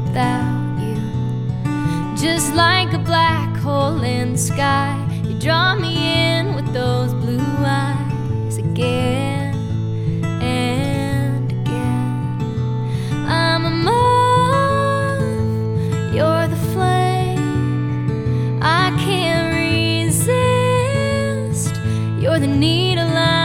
without you. Just like a black hole in the sky, you draw me in with those blue eyes again and again. I'm a moth, you're the flame, I can't resist. You're the needle